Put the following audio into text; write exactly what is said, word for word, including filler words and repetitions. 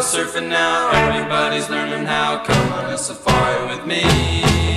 surfing now. Everybody's learning how. Come on a safari with me.